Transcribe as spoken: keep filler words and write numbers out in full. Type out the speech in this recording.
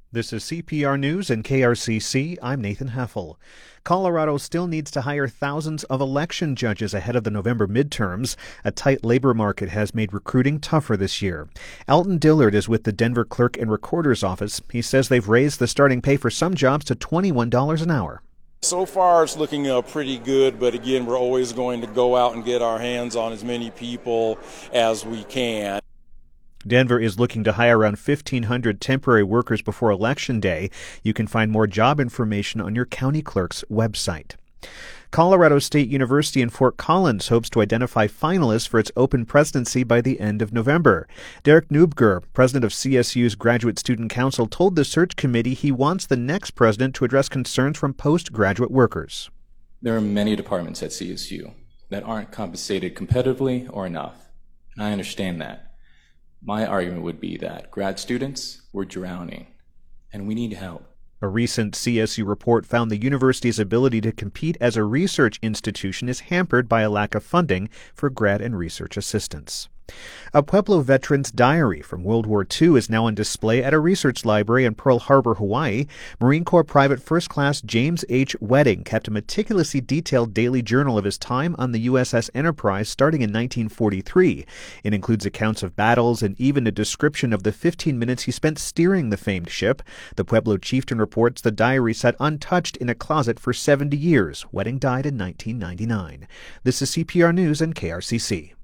This is C P R News and K R C C. I'm Nathan Heffel. Colorado still needs to hire thousands of election judges ahead of the November midterms. A tight labor market has made recruiting tougher this year. Alton Dillard is with the Denver Clerk and Recorder's Office. He says they've raised the starting pay for some jobs to twenty-one dollars an hour. So far, it's looking uh, pretty good, but again, we're always going to go out and get our hands on as many people as we can. Denver is looking to hire around fifteen hundred temporary workers before Election Day. You can find more job information on your county clerk's website. Colorado State University in Fort Collins hopes to identify finalists for its open presidency by the end of November. Derek Neubger, president of C S U's Graduate Student Council, told the search committee he wants the next president to address concerns from postgraduate workers. There are many departments at C S U that aren't compensated competitively or enough, and I understand that. My argument would be that grad students were drowning, and we need help. A recent C S U report found the university's ability to compete as a research institution is hampered by a lack of funding for grad and research assistants. A Pueblo veteran's diary from World War Two is now on display at a research library in Pearl Harbor, Hawaii. Marine Corps Private First Class James H. Wedding kept a meticulously detailed daily journal of his time on the U S S Enterprise starting in nineteen forty-three. It includes accounts of battles and even a description of the fifteen minutes he spent steering the famed ship. The Pueblo chieftain reports the diary sat untouched in a closet for seventy years. Wedding died in nineteen ninety-nine. This is C P R News and K R C C.